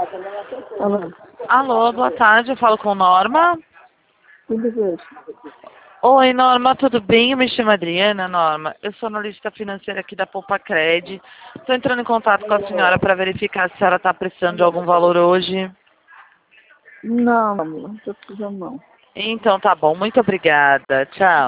Alô, Alô, boa tarde, eu falo com Norma. tudo bem? Oi, Norma, tudo bem? Eu me chamo Adriana, Norma. Eu sou analista financeira aqui da Poupa Cred. Estou entrando em contato com a senhora para verificar se a senhora está precisando de algum valor hoje. Não, amor, não tô precisando não. Então, tá bom. Muito obrigada. Tchau.